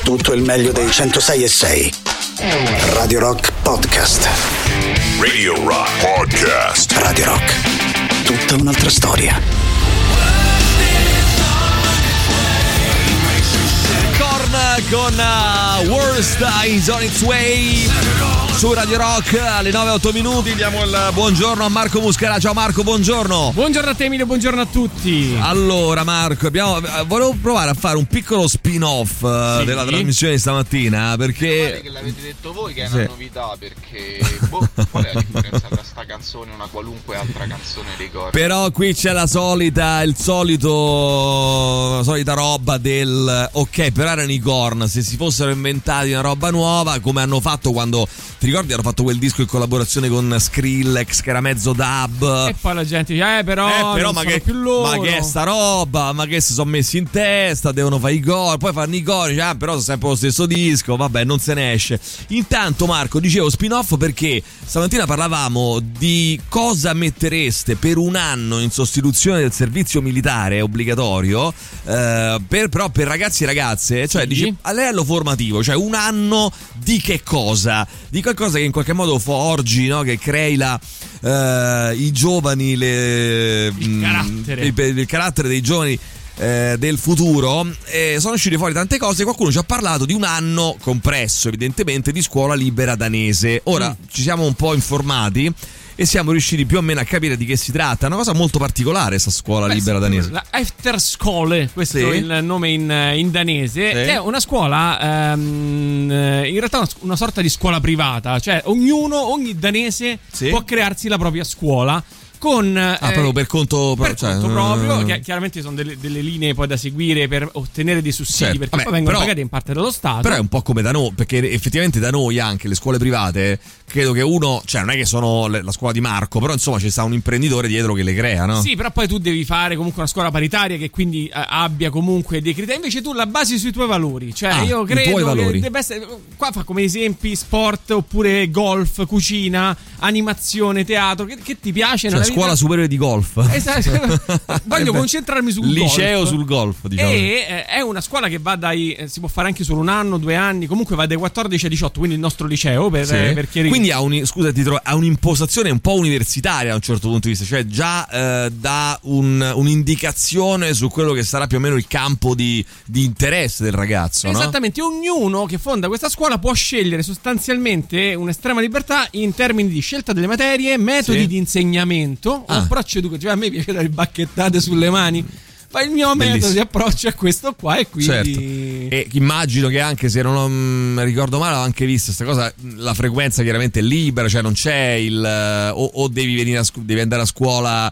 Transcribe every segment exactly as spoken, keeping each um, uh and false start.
tutto il meglio dei centosei e sei. Radio Rock Podcast. Radio Rock Podcast. Radio Rock, tutta un'altra storia. Korn con uh, Worst is on its way su Radio Rock alle nove e otto minuti. Diamo il buongiorno a Marco Muscara. Ciao Marco, buongiorno. Buongiorno a te Emilio, buongiorno a tutti. Allora Marco, abbiamo, volevo provare a fare un piccolo spin-off sì. della trasmissione di stamattina, perché Guarda che l'avete detto voi che è sì. una novità, perché boh, qual è la differenza tra sta canzone e una qualunque altra canzone dei Korn? però qui c'è la solita, il solito, la solita roba del ok, però erano i Korn, se si fossero inventati una roba nuova, come hanno fatto quando, ti ricordi, hanno fatto quel disco in collaborazione con Skrillex che era mezzo dub, E poi la gente dice eh però, eh, però non ma, sono che, più loro. ma che è sta roba, ma che si sono messi in testa, devono fare i Korn, poi fanno i Korn, ah, però sono sempre lo stesso disco, vabbè, non se ne esce. Intanto Marco, dicevo spin-off perché stamattina parlavamo di cosa mettereste per un anno in sostituzione del servizio militare obbligatorio, eh, per, però per ragazzi e ragazze, cioè Sì. dice, a livello formativo, cioè un anno di che cosa? Di qualcosa che in qualche modo forgi, no? Che crei la, eh, i giovani, le, Il mh, carattere. il, il carattere dei giovani eh, del futuro. E sono uscite fuori tante cose. Qualcuno ci ha parlato di un anno compresso, evidentemente, di scuola libera danese. Ora Mm. ci siamo un po' informati e siamo riusciti più o meno a capire di che si tratta. È una cosa molto particolare, questa scuola Beh, libera sì, danese. La Efterskole, questo Sì. è il nome in, in danese, Sì. che è una scuola, ehm, in realtà una, una sorta di scuola privata, cioè ognuno, ogni danese Sì. può crearsi la propria scuola. Con, Ah, eh, proprio per conto, per cioè, conto eh, proprio, che chiaramente sono delle, delle linee poi da seguire per ottenere dei sussidi, Certo. perché Vabbè, poi vengono però- pagati in parte dallo Stato. Però è un po' come da noi, perché effettivamente da noi anche le scuole private, credo che uno, cioè non è che sono le- la scuola di Marco, però insomma c'è sta un imprenditore dietro che le crea, no? Sì, però poi tu devi fare comunque una scuola paritaria che quindi eh, abbia comunque dei criteri. Invece tu la basi sui tuoi valori. Cioè, Ah, io i credo tuoi che valori. debba essere. Qua fa come esempi sport oppure golf, cucina, animazione, teatro. Che, che ti piace? Cioè nella scuola vita? superiore di golf. Esatto. Voglio Eh beh, concentrarmi sul liceo golf. sul golf, diciamo. E eh, è una scuola che va dai. eh, si può fare anche solo un anno, due anni. Comunque va dai quattordici ai diciotto. Quindi il nostro liceo. Per, Sì. eh, per chi- Quindi ha, un, scusa, ti trovo, ha un'impostazione un po' universitaria da un certo punto di vista, cioè già eh, dà un, un'indicazione su quello che sarà più o meno il campo di, di interesse del ragazzo, no? Esattamente, ognuno che fonda questa scuola può scegliere sostanzialmente un'estrema libertà in termini di scelta delle materie, metodi Sì. di insegnamento, Ah. approccio educativo. Cioè, a me piace dare bacchettate sulle mani, ma il mio Bellissimo. metodo di approccio è questo qua e quindi... Certo. E immagino che anche se non ho, mh, ricordo male, ho anche visto questa cosa, la frequenza chiaramente è libera, cioè non c'è il eh, o, o devi venire a scu- devi andare a scuola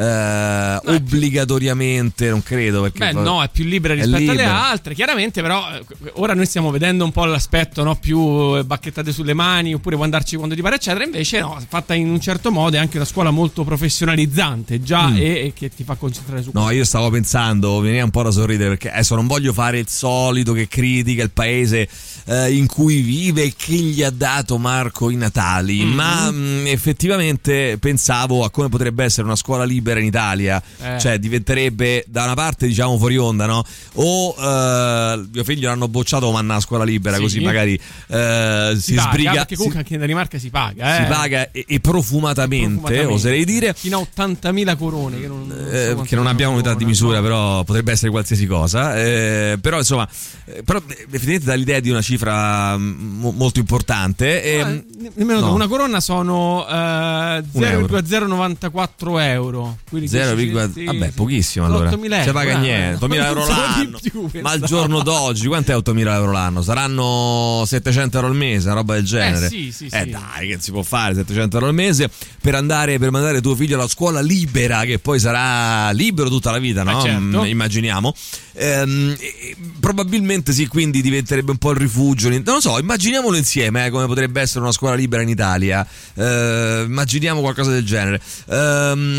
eh, obbligatoriamente, non credo, perché Beh, fa- no, è più libera è rispetto alle libera. altre, chiaramente, però eh, ora noi stiamo vedendo un po' l'aspetto, no, più eh, bacchettate sulle mani, oppure puoi andarci quando ti pare, eccetera. Invece no, fatta in un certo modo, è anche una scuola molto professionalizzante già Mm. e, e che ti fa concentrare su No, io stavo pensando, mi viene un po' da sorridere, perché adesso non voglio fare il solito che critica il paese eh, in cui vive e che gli ha dato Marco i Natali, Mm. ma mh, effettivamente pensavo a come potrebbe essere una scuola libera in Italia, Eh. cioè diventerebbe da una parte, diciamo, fuori onda, no? O eh, mio figlio l'hanno bocciato, ma a scuola libera, Sì. così magari eh, si, si paga, sbriga, perché comunque si, anche in Danimarca si paga, eh. si paga e, e profumatamente, Profumatamente. oserei dire. Fino a ottantamila corone che non, non so Eh, quanto che non abbiamo unità sono, di misura, no. però potrebbe essere qualsiasi cosa. Eh, però insomma, eh, però eh, effettivamente dà l'idea di una cifra mm, molto importante. E, Eh, nemmeno no. una corona sono eh, Un zero virgola zero novantaquattro euro. Quindi zero, dieci- vabbè, sì, pochissimo sono allora. ottomila Si euro, paga eh. niente, ottomila euro Pensavo di l'anno. più, Ma al pensavo. giorno d'oggi quant'è ottomila euro l'anno? Saranno settecento euro al mese, una roba del genere. Eh, sì, sì, Eh sì. dai, che si può fare settecento euro al mese per andare per mandare tuo figlio alla scuola libera, che poi sarà libero tutta la vita, no? Eh, certo. Mm, immaginiamo. Ehm, e- e probabilmente sì, quindi diventerebbe un po' il rifugio. Non lo so, immaginiamolo insieme, eh, come potrebbe essere una scuola libera in Italia. Eh, immaginiamo qualcosa del genere. Ehm, sentiamo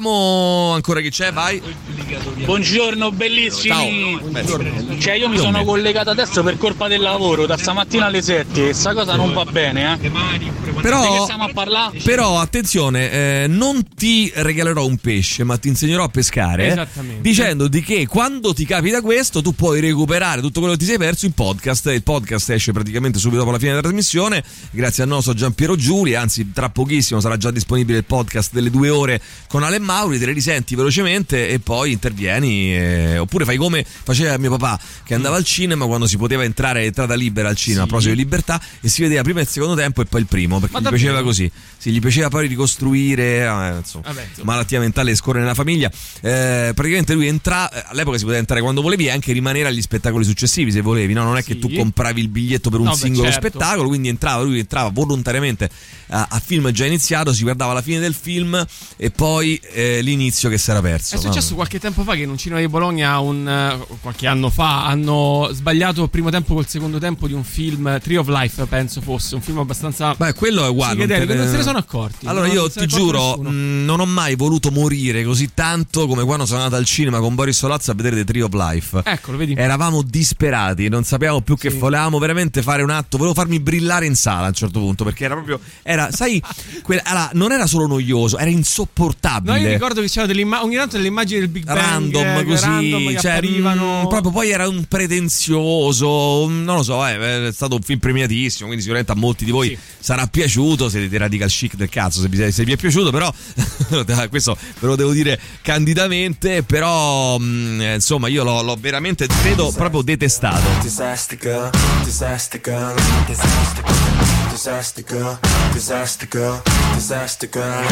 Vediamo ancora chi c'è, vai. Buongiorno bellissimi. Ciao. Cioè io mi sono collegato adesso per colpa del lavoro da stamattina alle sette e sta cosa non va bene, eh. Però, di che stiamo a parlare? Però attenzione, eh, non ti regalerò un pesce, ma ti insegnerò a pescare. Esattamente. Dicendoti che quando ti capita questo tu puoi recuperare tutto quello che ti sei perso in podcast. Il podcast esce praticamente subito dopo la fine della trasmissione, grazie al nostro Giampiero Giuli. Anzi, tra pochissimo sarà già disponibile il podcast delle due ore con Ale Mauri, te le risenti velocemente e poi intervieni, eh, oppure fai come faceva mio papà, che andava al cinema quando si poteva entrare entrata libera al cinema, Sì. Prossimo di Libertà, e si vedeva prima il secondo tempo e poi il primo, perché Ma gli davvero? piaceva così. Sì, gli piaceva poi ricostruire, eh, insomma, Vabbè, insomma. malattia mentale scorre nella famiglia. Eh, praticamente lui entra, all'epoca si poteva entrare quando volevi e anche rimanere agli spettacoli successivi se volevi, no? Non è che Sì. tu compravi il biglietto per un No, beh, singolo certo. spettacolo, quindi entrava, lui entrava volontariamente a, a film già iniziato, si guardava la fine del film e poi eh, l'inizio che si era perso. È successo qualche tempo fa che in un cinema di Bologna, un, eh, qualche anno fa, hanno sbagliato il primo tempo col secondo tempo di un film, Tree of Life penso fosse, un film abbastanza... Beh, quello è uguale. non psichedelico, te ne- non se ne sono accorti. Allora non io se ne ti è accorto giuro, nessuno. mh, non ho mai voluto morire così tanto come quando sono andato al cinema con Boris Solazzo a vedere The Tree of Life. Eccolo, vedi? Eravamo disperati, non sapevamo più che Sì. volevamo veramente fare un atto, volevo farmi brillare in sala a un certo punto, perché era proprio, era, sai, quella, allora, non era solo noioso, era insopportabile. No, io ricordo che c'erano delle imma- ogni tanto delle immagini del Big Bang Random eh, così, random che cioè, apparivano. mh, proprio poi era un pretenzioso, non lo so, eh, è stato un film premiatissimo, quindi sicuramente a molti di voi Sì. sarà piaciuto, siete dei radical chic del cazzo se vi, se vi è piaciuto, però questo ve lo devo dire candidamente, però mh, insomma io l'ho, l'ho veramente, credo, proprio detestato. Disaster girl, disaster girl, disaster girl, disaster girl, disaster girl, disaster girl.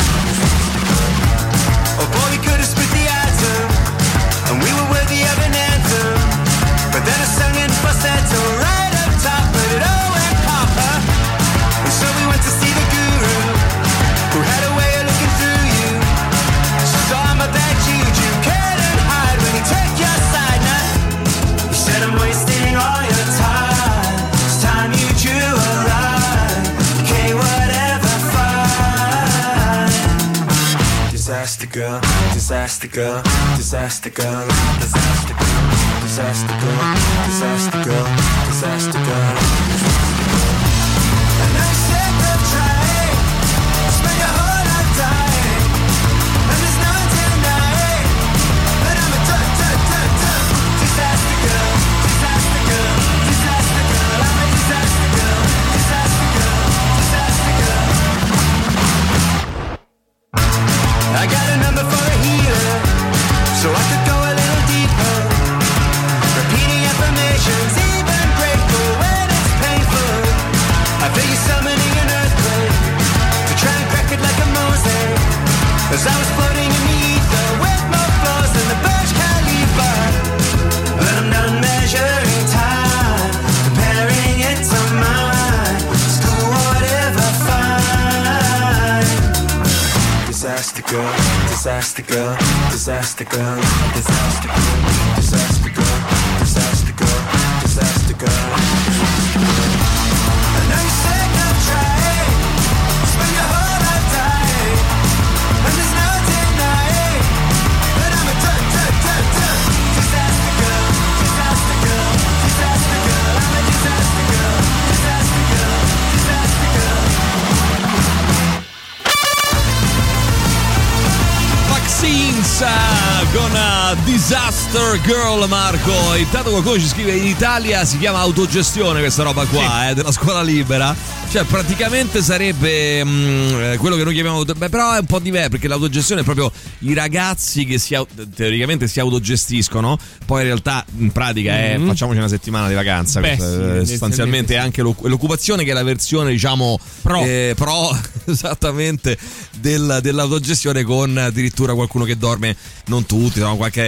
Oh boy, we could have split the atom, and we were worthy of an anthem. But then I sung in falsetto right up top, but it all went copper. And so we went to see the guru, who had a way of looking through you. Saw my bad juju, couldn't hide when he took your side. Now he said I'm wasting all your time. It's time you drew a line. Okay, whatever, fine. Disaster girl, disaster girl, disaster girl, disaster girl, disaster girl, disaster girl, disaster girl. And I'm sick of trying, spend your whole life dying, and there's no denying that I'm a d- d- d- d- disaster girl, disaster girl, disaster girl. I'm a disaster girl, disaster girl, disaster girl. I got a number for a healer, so I could go a little deeper. Repeating affirmations, even grateful when it's painful. I feel you summoning an earthquake to try and crack it like a mosaic. As I was floating in the ether with more floors than the Burj Khalifa. But I'm done measuring time, comparing it to mine. It's cool, whatever, fine. Disaster girl, disaster girl, disaster girl, disaster girl, disaster girl, disaster girl, disaster girl. I know you're sick of trying, spend your whole life dying, and there's no denying that I'm a d- d- d- d- disaster girl, disaster girl, disaster girl. I'm a disaster girl, disaster girl, disaster girl. Vaccines eh, con eh, Disaster Girl, Marco. Intanto qualcuno ci scrive: in Italia si chiama autogestione questa roba qua, eh, della scuola libera. Cioè praticamente sarebbe mh, quello che noi chiamiamo, beh, però è un po' diverso, perché l'autogestione è proprio i ragazzi che si, teoricamente si autogestiscono, poi in realtà in pratica è Mm-hmm. facciamoci una settimana di vacanza. Beh, Questa, eh, sì, sostanzialmente è sì. anche l'oc- l'occupazione, che è la versione diciamo Pro. eh, pro esattamente del, dell'autogestione, con addirittura qualcuno che dorme, non tutti, no, qualche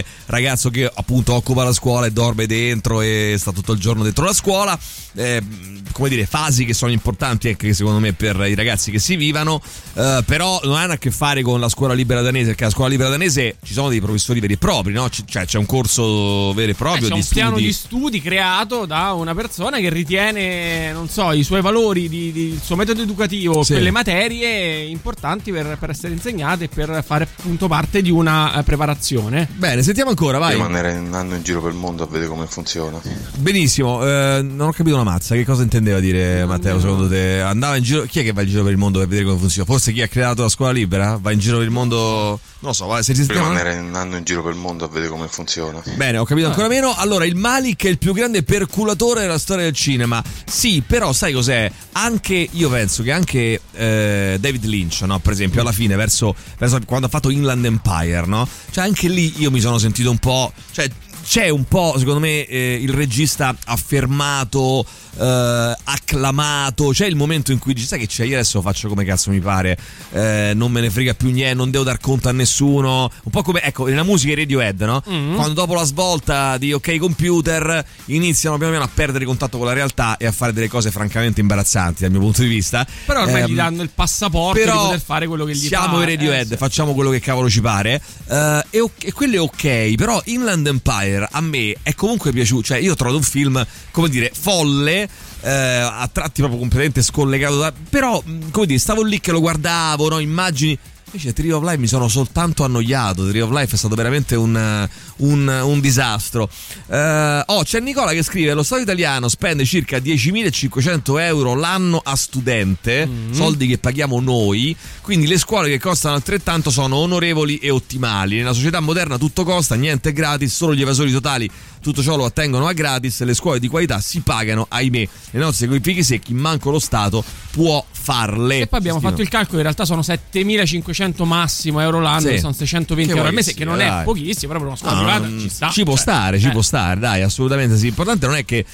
come ragazzo che appunto occupa la scuola e dorme dentro e sta tutto il giorno dentro la scuola, eh, come dire, fasi che sono importanti anche secondo me per i ragazzi che si vivano, eh, però non hanno a che fare con la scuola libera danese, perché la scuola libera danese ci sono dei professori veri e propri, no? C- cioè c'è un corso vero e proprio, eh, c'è di un studi. piano di studi creato da una persona che ritiene, non so, i suoi valori, di, di, il suo metodo educativo, Sì. quelle materie importanti per, per essere insegnate e per fare appunto parte di una eh, preparazione. Bene, sentiamo ancora, vai. Devo andare un anno in giro per il mondo a vedere come funziona. Benissimo, eh, non ho capito una mazza, che cosa intendeva dire Matteo secondo te? Andava in giro, chi è che va in giro per il mondo per vedere come funziona? Forse chi ha creato la scuola libera? Va in giro per il mondo, non lo so, va, se ci Devo sentiamo... andare un anno in giro per il mondo a vedere come funziona. Bene, ho capito ancora meno. Allora, il Malik è il più grande perculatore della storia del cinema. Sì, però sai cos'è? Anche, io penso che anche eh, David Lynch, no? Per esempio, alla fine, verso, verso quando ha fatto Inland Empire, no? Cioè anche lì io mi sono sentito un po', cioè c'è un po', secondo me, eh, il regista affermato, eh, acclamato. C'è il momento in cui dici, sai che c'è, io adesso faccio come cazzo mi pare, eh, non me ne frega più niente, non devo dar conto a nessuno. Un po' come, ecco, nella musica Radiohead, no? Mm-hmm. Quando dopo la svolta di OK Computer iniziano piano piano a perdere contatto con la realtà e a fare delle cose francamente imbarazzanti dal mio punto di vista. Però ormai eh, gli danno il passaporto di poter fare quello che gli siamo pare. i Radiohead, eh, sì. facciamo quello che cavolo ci pare, eh, e, e quello è ok. Però Inland Empire a me è comunque piaciuto, cioè io ho trovato un film, come dire, folle, eh, a tratti proprio completamente scollegato da, però come dire, stavo lì che lo guardavo, no, immagini. Invece Tree of Life mi sono soltanto annoiato. Tree of Life è stato veramente un, un, un disastro. uh, Oh, c'è Nicola che scrive: lo Stato italiano spende circa diecimilacinquecento euro l'anno a studente, mm-hmm. soldi che paghiamo noi. Quindi le scuole che costano altrettanto sono onorevoli e ottimali. Nella società moderna tutto costa, niente è gratis, solo gli evasori totali tutto ciò lo attengono a gratis. Le scuole di qualità si pagano, ahimè. Le nostre coi fichi secchi manco lo Stato può farle. E poi abbiamo Stino. fatto il calcolo, in realtà sono settemilacinquecento massimo euro l'anno, Sì. sono seicentoventi Che euro al vuoi mese, che che non sia, è dai. pochissimo, però per una scuola No, privata non- ci sta. Ci può Cioè, stare, ci eh. può stare, dai, assolutamente sì. L'importante non è che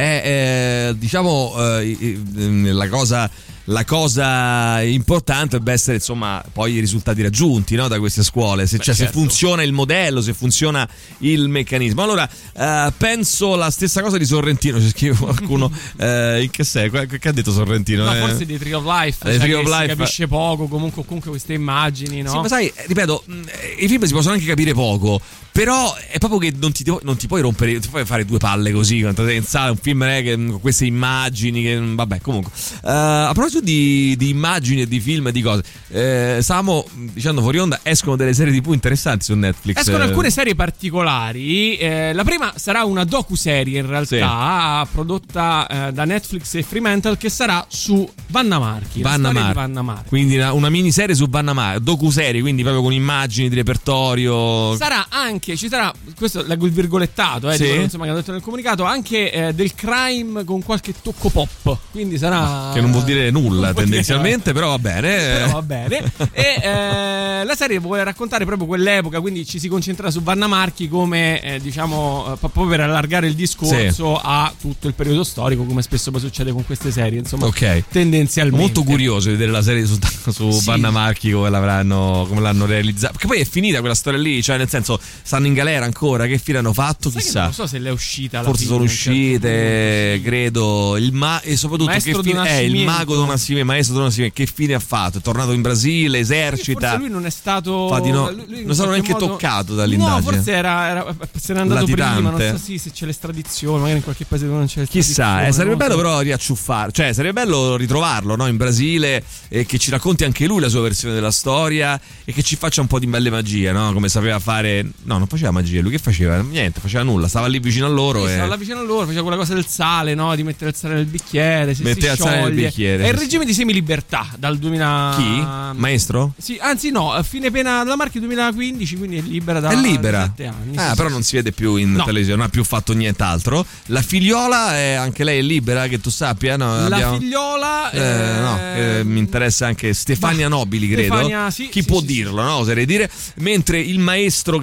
è, eh, diciamo, eh, la cosa. La cosa importante deve essere, insomma, poi i risultati raggiunti, no, da queste scuole. Se, Beh, cioè, certo. se funziona il modello, se funziona il meccanismo. Allora, eh, penso la stessa cosa di Sorrentino. Ci scrive qualcuno. eh, in che sei? Che ha detto Sorrentino? No, Eh? forse dei Tree of Life, Dei cioè Tree che of si Life. capisce poco, comunque, comunque queste immagini, no? Sì, ma sai, ripeto, mh, i film si possono anche capire poco, però è proprio che non ti, non ti puoi rompere, non ti puoi fare due palle così quando sei in sala, un film eh, che, con queste immagini che, vabbè, comunque. Uh, a proposito di, di immagini e di film e di cose, eh, stavamo dicendo fuori onda, escono delle serie tivù interessanti su Netflix. Escono alcune serie particolari. Eh, la prima sarà una docuserie, in realtà, Sì. prodotta eh, da Netflix e Fremantle, che sarà su Vanna Marchi. la Vanna storia di Marchi. Vanna Marchi. Quindi una, una miniserie su Vanna Marchi, docuserie, quindi proprio con immagini di repertorio. Sarà anche, ci sarà, questo leggo il virgolettato, eh, Sì. di quello, insomma, che hanno detto nel comunicato, anche eh, del crime con qualche tocco pop. Quindi sarà. Che non vuol dire nulla non vuol dire- tendenzialmente, però va bene. Però va bene. E eh, la serie vuole raccontare proprio quell'epoca, quindi ci si concentra su Vanna Marchi come, eh, diciamo, eh, proprio per allargare il discorso Sì. a tutto il periodo storico, come spesso poi succede con queste serie, insomma, Ok. tendenzialmente. Molto curioso di vedere la serie su, su Sì. Vanna Marchi, come l'avranno, come l'hanno realizzata. Perché poi è finita quella storia lì, cioè nel senso stanno in galera ancora, che fine hanno fatto, Sai che chissà. non so se le è uscita alla Forse fine, sono a un certo uscite, punto, sì. credo. Il ma- e soprattutto Maestro che fine è il Donascimento. mago Donascimento, maestro Donascimento, che fine ha fatto? È tornato in Brasile, esercita. Forse lui non è stato. Fa di no- lui- lui in non sarà qualche neanche modo- toccato dall'indagine. No, forse era, era se n'è andato prima. Non Latitante. so sì, se c'è l'estradizione, magari in qualche paese dove non c'è l'estradizione. Chissà, eh, sarebbe non bello so. però riacciuffare, cioè sarebbe bello ritrovarlo, no, in Brasile, e che ci racconti anche lui la sua versione della storia e che ci faccia un po' di belle magie, no? Come sapeva fare. No, non faceva magie, lui che faceva? Niente, faceva nulla, stava lì vicino a loro. Sì, e... stava là vicino a loro, faceva quella cosa del sale, no? Di mettere il sale nel bicchiere, si, Metteva si il sale nel scioglie. bicchiere, È il sì, regime di semilibertà dal duemila. Chi? Maestro? Sì, anzi no, a fine pena della Marchi duemilaquindici, quindi è libera da È libera. sette anni. Ah, sì, però sì, non sì. si vede più in No. televisione, non ha più fatto nient'altro. La figliola è anche lei è libera, che tu sappia, no? La Abbiamo- figliola Eh, no, eh, mi interessa anche Stefania bah, Nobili, credo. Stefania, sì, Chi sì, può sì, dirlo, no? Oserei dire. Mentre il maestro credo che sia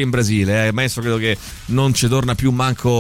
in Brasile, eh. Maestro credo che non ci torna più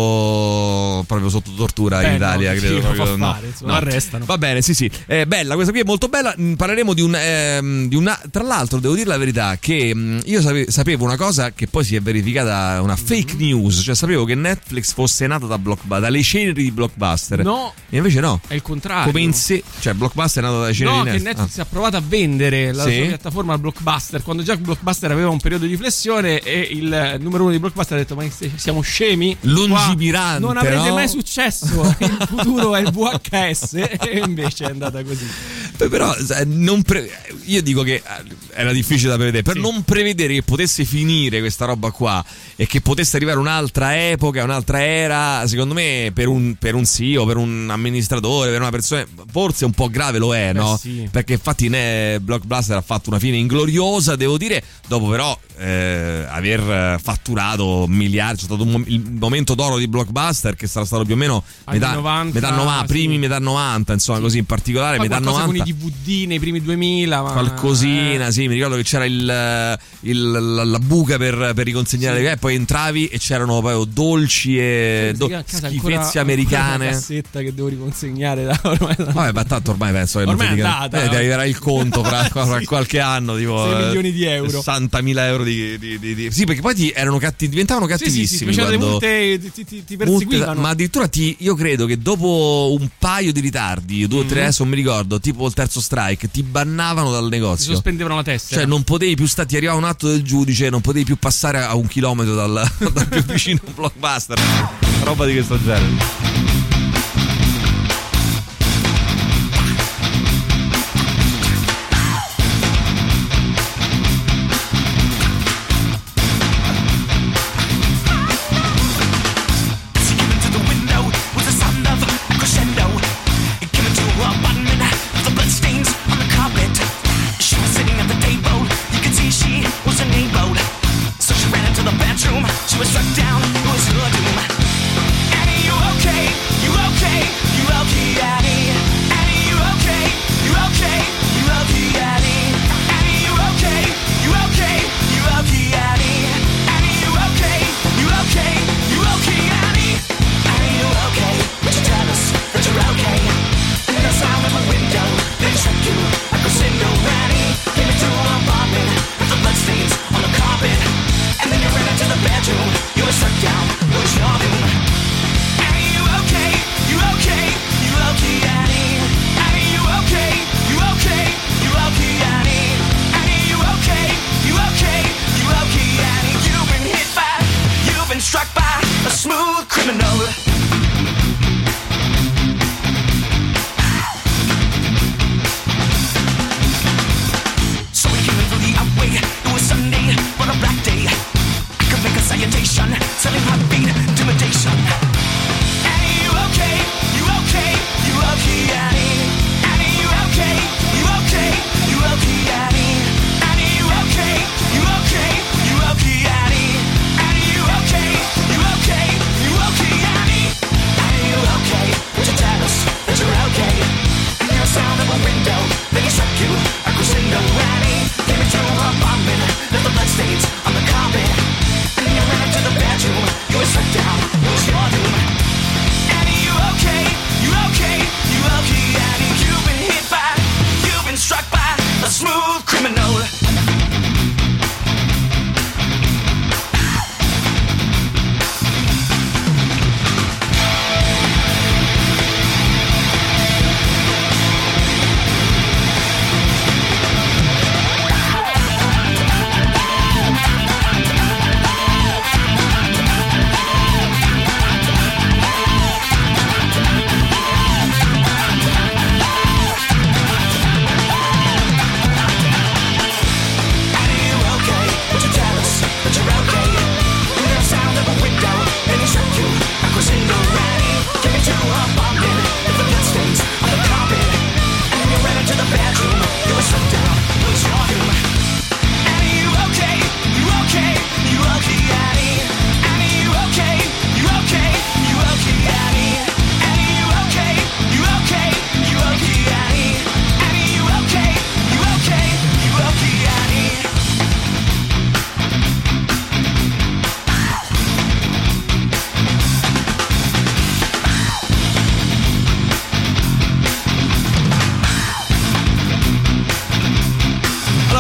manco proprio sotto tortura. Beh, in Italia, no, credo sì, proprio, lo fa no. fare, insomma, No. arrestano. Va bene, sì sì, è bella, questa qui è molto bella. Mm, parleremo di un, ehm, di una, tra l'altro devo dire la verità che mm, io sape- sapevo una cosa che poi si è verificata, una fake news, cioè sapevo che Netflix fosse nata da Blockbuster, dalle ceneri di Blockbuster. No, e invece no, è il contrario. come in sé, cioè Blockbuster è nato dalle ceneri No, di che Netflix. Netflix ha provato a vendere la Sì. sua piattaforma al Blockbuster quando già Blockbuster aveva un periodo di flessione e il numero uno di Blockbuster ha detto: ma siamo scemi? Lungimirante, Qua non avrete no? mai successo, il futuro è il V H S. E invece è andata così. Beh, però sai, non pre- io dico che era difficile da prevedere, per Sì. non prevedere che potesse finire questa roba qua e che potesse arrivare un'altra epoca, un'altra era, secondo me per un, per un C E O, per un amministratore, per una persona, forse un po' grave lo è, Beh, no? sì. Perché infatti ne, Blockbuster ha fatto una fine ingloriosa, devo dire, dopo però eh, aver fatturato miliardi. C'è stato un mom- il momento d'oro di Blockbuster che sarà stato più o meno Anni metà novanta, metà novanta, sì. primi metà novanta, insomma, Sì. così in particolare Poi metà qualcosa novanta. con i D V D nei primi duemila, ma Qualcosina, eh. sì, mi ricordo che c'era il, il- la, la buca per, per riconsegnare Sì. le cose, poi entravi e c'erano poi dolci e do- A casa schifezze ancora- americane. ancora una cassetta che devo riconsegnare da ormai. Vabbè, ma tanto ormai penso che non Ormai ti è dica- andata. eh, ti arriverà il conto fra, fra Sì. qualche anno, tipo sei eh, milioni di euro. sessantamila euro di, di, di, di- sì, perché poi ti erano catti- diventavano Sì, sì, sì, cattivissimi facevano delle quando- multe, ti, ti, ti Multe- perseguivano. ma addirittura ti, io credo che dopo un paio di ritardi, due o tre, Mhm. adesso non mi ricordo, tipo il terzo strike, ti bannavano dal Ti negozio. sospendevano la testa. Cioè non potevi più stare, ti arrivava un atto del giudice, non potevi più passare a un chilometro dal, dal più vicino Blockbuster. Roba di questo genere. She was struck down, it was her doom. Annie, you okay?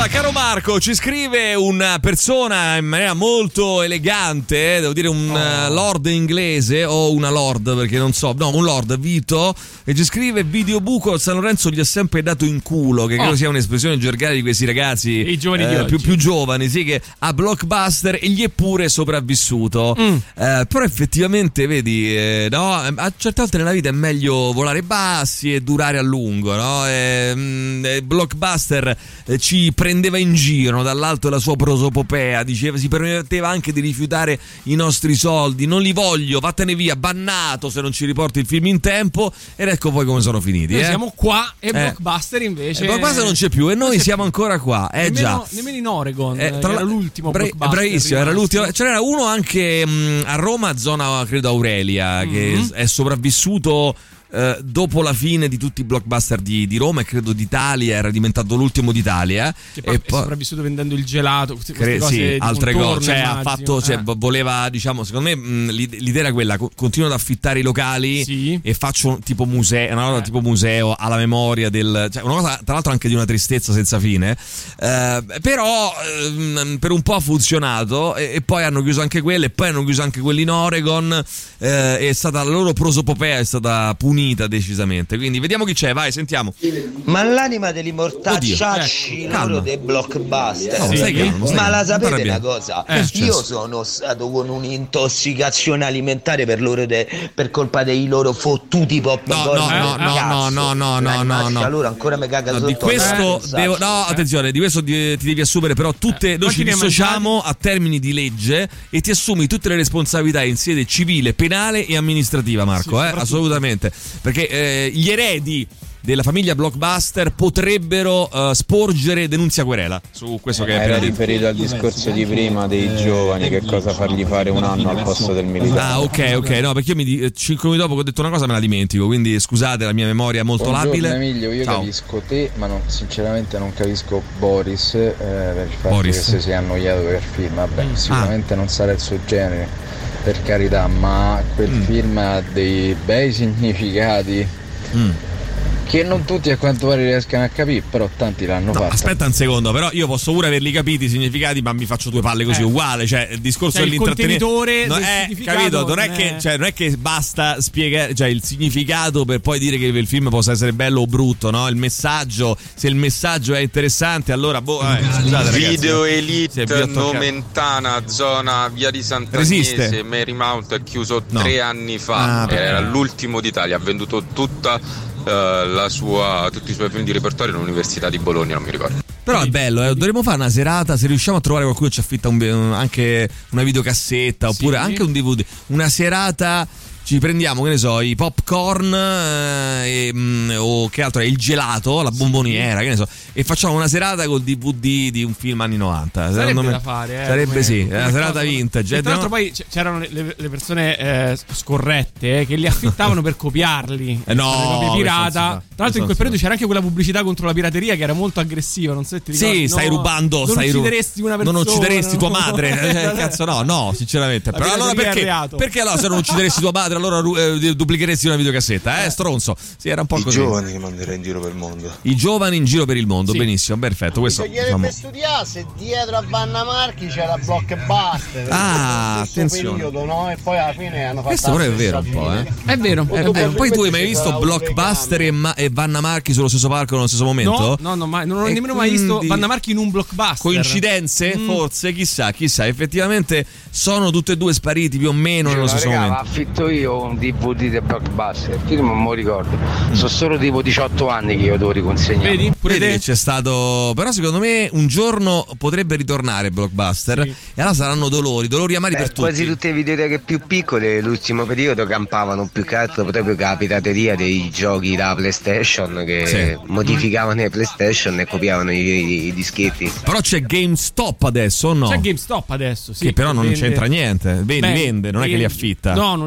caro Marco, ci scrive una persona in maniera molto elegante, eh, devo dire un oh. lord inglese o una lord, perché non so, no, un lord, Vito, e ci scrive: videobuco San Lorenzo gli ha sempre dato in culo, che oh. credo sia un'espressione gergale di questi ragazzi i giovani eh, di oggi. Più, più giovani, sì, che a Blockbuster e gli è pure sopravvissuto. Mm. Eh, però effettivamente, vedi, eh, no, a certe volte nella vita è meglio volare bassi e durare a lungo, no? E, mh, Blockbuster eh, ci prendeva in giro, no? Dall'alto della sua prosopopea, diceva, si permetteva anche di rifiutare i nostri soldi, non li voglio, vattene via, bannato se non ci riporti il film in tempo. Ed ecco poi come sono finiti. Noi eh? siamo qua e eh. Blockbuster invece e Blockbuster non c'è più e noi siamo più. ancora qua. Eh, nemmeno, già. nemmeno in Oregon, eh, tra era l'ultimo bra- Blockbuster. Bravissimo, era l'ultimo. Ce n'era uno anche mh, a Roma, zona credo Aurelia, mm-hmm. che è sopravvissuto. Uh, dopo la fine di tutti i blockbuster di, di Roma e credo d'Italia, era diventato l'ultimo d'Italia, che poi e è poi sopravvissuto vendendo il gelato, queste, cre- queste cose sì, altre contorno, cose, cioè immagino. ha fatto, cioè, eh. voleva, diciamo, secondo me mh, l'idea era quella: continuo ad affittare i locali sì. e faccio tipo museo, una cosa eh. tipo museo alla memoria del, cioè una cosa tra l'altro anche di una tristezza senza fine, uh, però uh, per un po' ha funzionato e, e poi hanno chiuso anche quelle e poi hanno chiuso anche quelli in Oregon, uh, è stata la loro prosopopea è stata punita decisamente. Quindi vediamo chi c'è, vai, sentiamo. Ma l'anima degli mortacciacci eh, loro dei Blockbuster, no, sì. stai calmo, stai ma la sapete calmo. una cosa? Eh, io certo. sono stato con un'intossicazione alimentare per loro de, per colpa dei loro fottuti popcorn. No, no, no, no, no, no, no, no, no. Allora ancora mi caga no, sotto. di questo eh, devo, no, attenzione, di questo ti, ti devi assumere però tutte, eh, noi ci dissociamo a termini di legge e ti assumi tutte le responsabilità in sede civile, penale e amministrativa, Marco, sì, eh, assolutamente, perché eh, gli eredi della famiglia Blockbuster potrebbero uh, sporgere denunzia querela su questo che è era appena riferito al discorso di prima dei giovani, che cosa fargli fare un anno al posto del militare. Ah, ok, ok, no, perché io mi di- cinque minuti dopo che ho detto una cosa me la dimentico, quindi scusate, la mia memoria è molto Buongiorno, labile. Emilio, io Ciao. capisco te, ma non, sinceramente non capisco Boris, eh, per il fatto Boris. che si sia annoiato per film. Vabbè, sicuramente ah. non sarà il suo genere, per carità, ma quel mm. film ha dei bei significati mm. che non tutti a quanto pare riescano a capire, però tanti l'hanno no, fatto. Aspetta un secondo, però io posso pure averli capiti i significati, ma mi faccio due palle così eh. uguale, cioè il discorso cioè, dell'intrattenimento il non è capito, non è, è che cioè non è che basta spiegare, cioè il significato per poi dire che il film possa essere bello o brutto, no? Il messaggio, se il messaggio è interessante, allora boh, eh, scusate ragazzi. Video Elite Nomentana, zona via di Sant'Agnese, Marymount è chiuso no. tre anni fa, ah, era l'ultimo d'Italia, ha venduto tutta la sua, tutti i suoi film di repertorio all'Università di Bologna, non mi ricordo. Però è bello, eh? Dovremmo fare una serata, se riusciamo a trovare qualcuno che ci affitta un, anche una videocassetta oppure sì. anche un D V D, una serata. Ci prendiamo, che ne so, i popcorn eh, e, mh, o che altro è il gelato, la bomboniera, che ne so, e facciamo una serata col D V D di un film anni novanta. Sarebbe me, da fare, eh, sarebbe come, sì, come una serata cosa. vintage. E tra l'altro poi c'erano le, le persone eh, scorrette eh, che li affittavano per copiarli. Eh no, le copie pirata. Tra l'altro in quel periodo c'era anche quella pubblicità contro la pirateria che era molto aggressiva, non so se ti ricordi. Sì, stai no, rubando, non stai uccideresti una persona. Non uccideresti tua madre. eh, cazzo no, no, sinceramente. Però allora perché? Perché allora se non uccideresti tua madre allora eh, duplicheresti una videocassetta, eh, stronzo. Sì, era un po' I così. I giovani li manderei in giro per il mondo. I giovani in giro per il mondo, sì. benissimo, perfetto. Questo bisognerebbe diciamo... studiare se dietro a Vanna Marchi c'era Blockbuster. Ah, attenzione. Periodo, no? E poi alla fine hanno fatto. Questo però è vero un po', eh. È vero, è vero. Poi tu hai mai visto Blockbuster e, Ma- e Vanna Marchi sullo stesso palco nello stesso momento? No, no, no mai, non ho e nemmeno mai visto Vanna Marchi in un Blockbuster. Coincidenze? Mm. Forse, chissà, chissà. Effettivamente sono tutti e due spariti più o meno nello stesso regà, momento. Affitto io un D V D del Blockbuster, il film non me lo ricordo. Mm. Sono solo tipo diciotto anni che io devo riconsegnare. Vedi? Pure Vedi te? che c'è stato. Però secondo me un giorno potrebbe ritornare Blockbuster, sì. E allora saranno dolori, dolori amari Beh, per tutti. quasi tutte le videoteche più piccole l'ultimo periodo campavano più che altro proprio con la pirateria dei giochi da PlayStation, che sì. modificavano le PlayStation e copiavano i, i, i dischetti. Però c'è GameStop adesso o no? C'è GameStop adesso, sì. Che però non vende... c'entra niente. Vende, Beh, vende, non è che li affitta. No, non li affitta.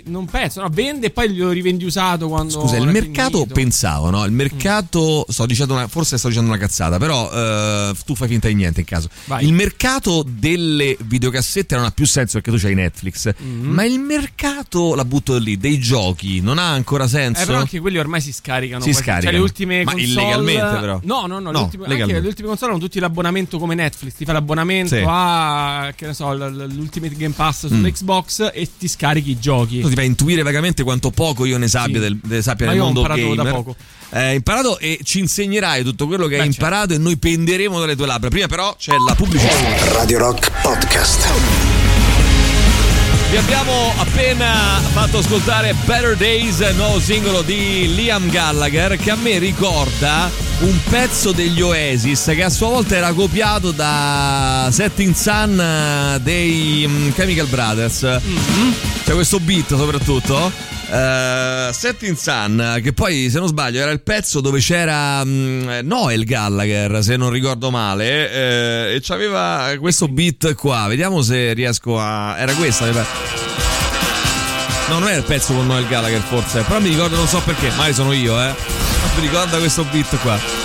poi non penso, no, vende e poi glielo rivendi usato quando. Scusa, il mercato, finito. pensavo, no? Il mercato, sto dicendo una, forse sto dicendo una cazzata, però uh, tu fai finta di niente in caso. Vai. Il mercato delle videocassette non ha più senso perché tu c'hai Netflix, Mm-hmm. ma il mercato, la butto lì, dei giochi non ha ancora senso? Eh, però anche quelli ormai si scaricano. Si quasi. scaricano. Cioè, le ultime Ma console. illegalmente, però. No, no, no. No, le, ultime, legalmente. anche le ultime console hanno tutti l'abbonamento come Netflix. Ti fa l'abbonamento Sì. a, che ne so, l'Ultimate Game Pass sull'Xbox Mm. e ti scarichi i giochi. Tu ti fai intuire vagamente quanto poco io ne sappia, Sì. del, ne sappia Ma nel io ho mondo imparato gamer. da poco. Hai imparato e ci insegnerai tutto quello che Beh, hai imparato certo. e noi penderemo dalle tue labbra. Prima però c'è la pubblicità. Radio Rock Podcast. Vi abbiamo appena fatto ascoltare Better Days, nuovo singolo di Liam Gallagher, che a me ricorda un pezzo degli Oasis che a sua volta era copiato da Setting Sun dei um, Chemical Brothers. Mm-hmm. C'è questo beat soprattutto. Uh, Setting Sun, che poi se non sbaglio era il pezzo dove c'era um, Noel Gallagher, se non ricordo male, eh, e c'aveva questo beat qua. Vediamo se riesco a... era questa? No, non era il pezzo con Noel Gallagher forse, però mi ricordo, non so perché, magari sono io, eh. Mi ricorda questo beat qua.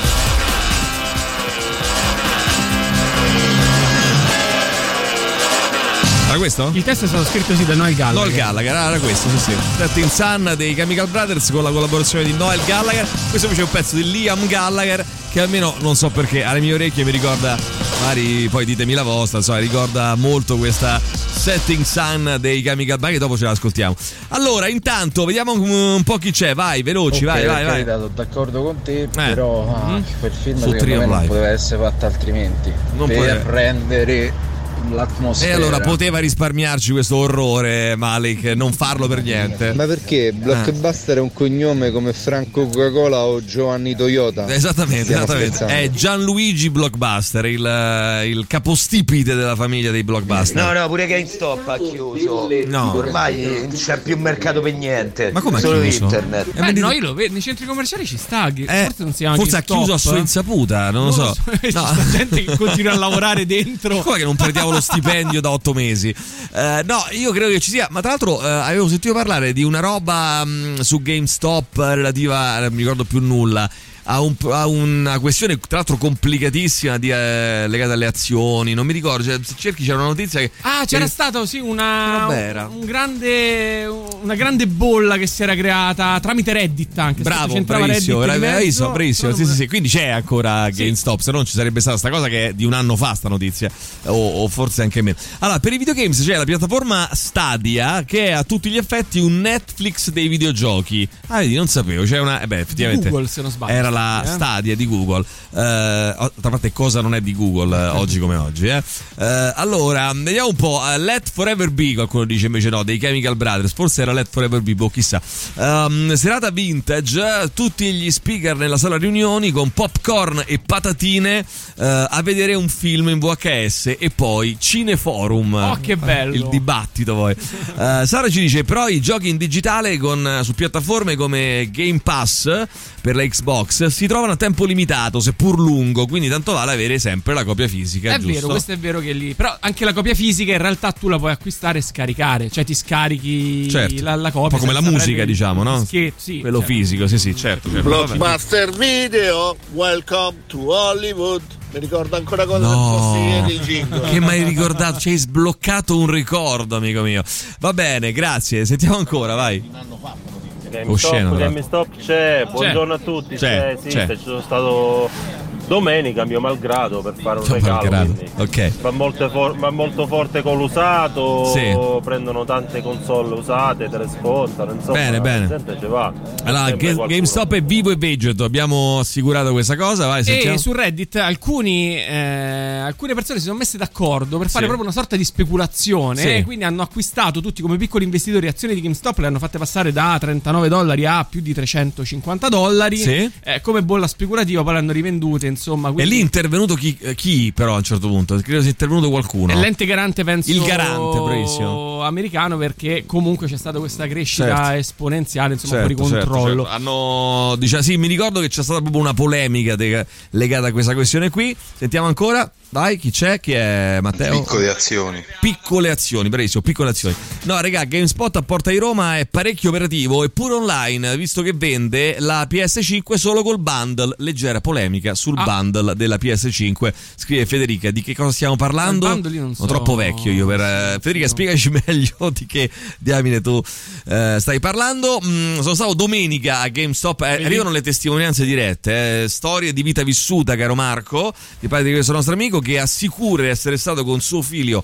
Era questo? Il testo è stato scritto sì da Noel Gallagher. Noel Gallagher, ah, era questo, sì sì. Setting Sun dei Chemical Brothers con la collaborazione di Noel Gallagher. Questo invece è un pezzo di Liam Gallagher che almeno, non so perché, alle mie orecchie mi ricorda, magari poi ditemi la vostra, insomma, ricorda molto questa Setting Sun dei Chemical Brothers, che dopo ce l'ascoltiamo. Allora, intanto, vediamo un po' chi c'è, vai, veloci, Ok, vai, vai, vai. carità, sono d'accordo con te, Eh. però ah, Mm. quel film Su secondo Tree me of non Life. poteva essere fatto altrimenti Non per poteva. rendere l'atmosfera. E allora poteva risparmiarci questo orrore, Malik, non farlo per niente. Ma perché Blockbuster è un cognome come Franco Coca-Cola o Giovanni Toyota? Esattamente, Stiamo esattamente. scherzando. È Gianluigi Blockbuster, il, il capostipite della famiglia dei Blockbuster. No, no, pure GameStop ha chiuso. No. Ormai non c'è più mercato per niente. Ma come ha Solo chiuso? internet. Eh, no, io lo vedo, nei centri commerciali ci sta. che- Eh, forse non si chiama forse ha GameStop. chiuso a sua insaputa, non lo so. Ci sta gente che continua a lavorare dentro. Come che non perdiamo lo stipendio da otto mesi? Eh, no, io credo che ci sia. Ma tra l'altro eh, avevo sentito parlare di una roba mh, su GameStop relativa, non mi ricordo più nulla, a, un, a una questione tra l'altro complicatissima di, eh, legata alle azioni. Non mi ricordo, cioè, se cerchi c'era una notizia che... Ah, c'era che- stato sì una roba era? un grande una grande bolla che si era creata tramite Reddit anche. Bravo, c'entrava bravissimo, Reddit in mezzo. bravissimo, bravissimo. Sì, sì, sì. Quindi c'è ancora Sì. GameStop, se no non ci sarebbe stata sta cosa che è di un anno fa sta notizia, o, o forse anche meno. Allora, per i videogames c'è la piattaforma Stadia, che è a tutti gli effetti un Netflix dei videogiochi. Ah, vedi, non sapevo, c'è una... Eh beh, effettivamente Google, se non sbaglio. era la Eh. Stadia di Google. Eh, tra parte cosa non è di Google eh, oggi come oggi, eh? Eh, allora, vediamo un po'. eh, Let Forever Be, qualcuno dice invece no, dei Chemical Brothers, forse era Let Forever Be, boh, chissà. Ehm, serata vintage, eh, tutti gli speaker nella sala riunioni con popcorn e patatine eh, a vedere un film in V H S e poi cineforum. Oh, che bello. Il dibattito poi. Eh, Sara ci dice però i giochi in digitale con, su piattaforme come Game Pass per la Xbox si trovano a tempo limitato, seppur lungo, quindi tanto vale avere sempre la copia fisica, È giusto? vero, questo è vero che lì. Però anche la copia fisica in realtà tu la puoi acquistare e scaricare. Cioè ti scarichi Certo. la, la copia. Un po' come la senza musica, prendere diciamo, no? dischetti, sì, Quello certo. fisico, sì, sì, certo. certo. Vabbè. Blockbuster Video, welcome to Hollywood. Mi ricordo ancora cosa fosse ieri il jingle. Che mi hai ricordato? Ci hai sbloccato un ricordo, amico mio. Va bene, grazie. Sentiamo ancora, vai. Osceno, GameStop, però. GameStop c'è, buongiorno a tutti, C'è, c'è, sì, c'è. ci sono stato domenica, mio malgrado, per fare un Tuo regalo, malgrado, quindi ok. va molto, for- va molto forte con l'usato, Sì. prendono tante console usate, te le scontano, insomma, Bene, bene. la gente ci va. Allora, Sempre Ga- qualcuno. GameStop è vivo e vegeto. Abbiamo assicurato questa cosa. Vai, sentiamo. E su Reddit alcuni, eh, alcune persone si sono messe d'accordo per fare Sì. proprio una sorta di speculazione. Sì. E quindi hanno acquistato tutti come piccoli investitori azioni di GameStop, le hanno fatte passare da trentanove dollari a più di trecentocinquanta dollari. Sì. Eh, come bolla speculativa, poi le hanno rivendute. Insomma, E quindi- lì è intervenuto chi, eh, chi però a un certo punto? Credo sia intervenuto qualcuno. È l'ente garante, penso. Il garante, bravissimo. Americano, perché comunque c'è stata questa crescita Certo. esponenziale, insomma, Certo, fuori certo, controllo. certo. Hanno, diciamo, sì, mi ricordo che c'è stata proprio una polemica de- legata a questa questione qui. Sentiamo ancora. Vai, chi c'è? Chi è Matteo? Piccole azioni. Piccole azioni, bravissimo, piccole azioni. No, raga, GameSpot a Porta di Roma è parecchio operativo e pure online, visto che vende la P S cinque solo col bundle. Leggera polemica sul ah. bundle della P S cinque. Scrive Federica, di che cosa stiamo parlando? Il io non so. Sono troppo vecchio io per... Uh, Federica, spiegaci meglio di che diamine tu uh, stai parlando. Mm, sono stato domenica a GameStop, eh, arrivano le testimonianze dirette, eh, storie di vita vissuta, caro Marco, di parte di questo nostro amico che assicura di essere stato con suo figlio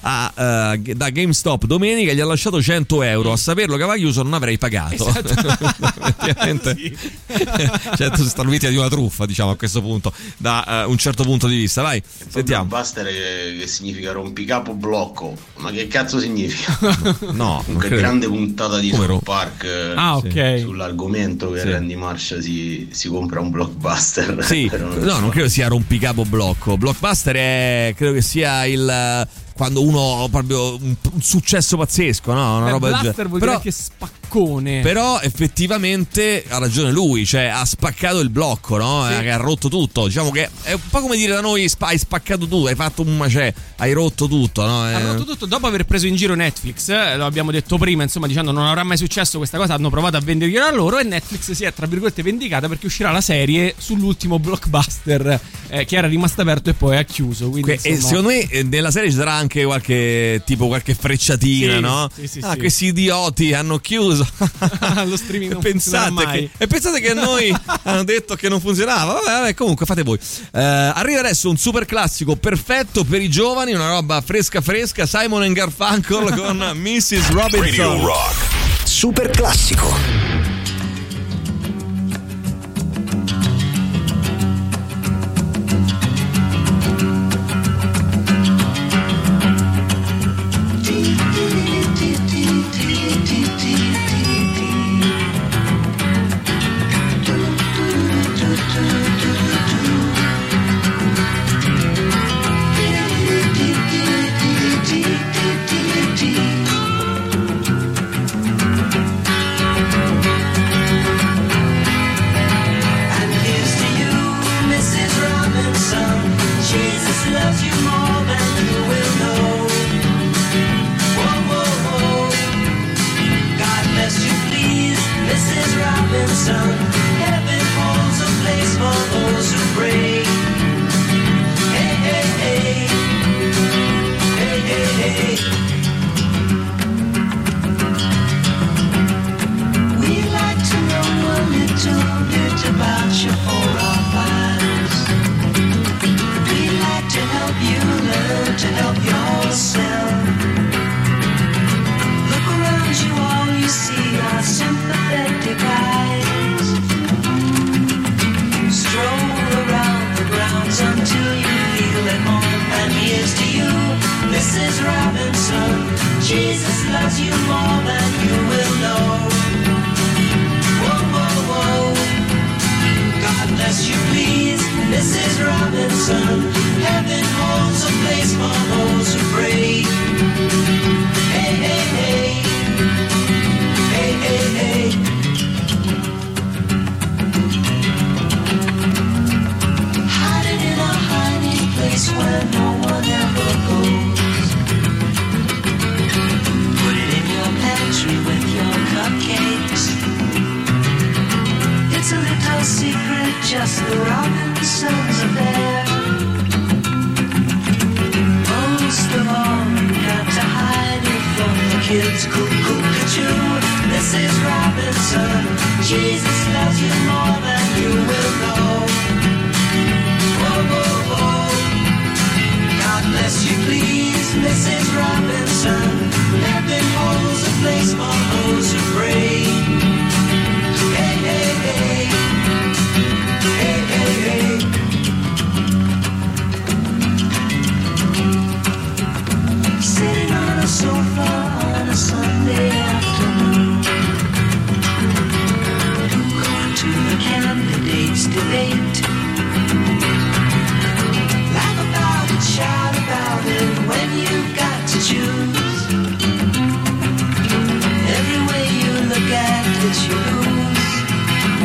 a, uh, da GameStop domenica e gli ha lasciato cento euro. A saperlo che aveva chiuso non avrei pagato. Effettivamente sì. Certo, si sta vita di una truffa, diciamo, a questo punto, da uh, un certo punto di vista. Vai, sentiamo. Basta che, che significa rompicapo blocco. Ma che cazzo significa? No, comunque grande puntata di South Park ah, okay. sull'argomento che sì. Randy Marsh si, si compra un blockbuster. Sì, non no, non credo sia rompicapo blocco. Blockbuster è, credo che sia il quando uno proprio un, un successo pazzesco, no? Una Beh, roba Blaster del... vuol però, dire che spaccone. Però effettivamente ha ragione lui, cioè ha spaccato il blocco, no? Sì. Eh, ha rotto tutto. Diciamo che è un po' come dire da noi hai spaccato tu, hai fatto un macè, hai rotto tutto, no? Ha rotto tutto dopo aver preso in giro Netflix, eh, lo abbiamo detto prima, insomma, dicendo non avrà mai successo questa cosa, hanno provato a vendergliela a loro e Netflix si è tra virgolette vendicata perché uscirà la serie sull'ultimo blockbuster eh, che era rimasto aperto e poi ha chiuso. Quindi, que- e secondo me eh, nella serie ci sarà anche qualche tipo qualche frecciatina, sì, no? Sì, sì, ah, sì. questi idioti hanno chiuso. Lo streaming non pensate funziona mai. Che, e pensate che a noi hanno detto che non funzionava. Vabbè, vabbè, comunque fate voi. Eh, arriva adesso un super classico perfetto per i giovani, una roba fresca fresca, Simon and Garfunkel con missus Robinson. Radio Rock. Super classico.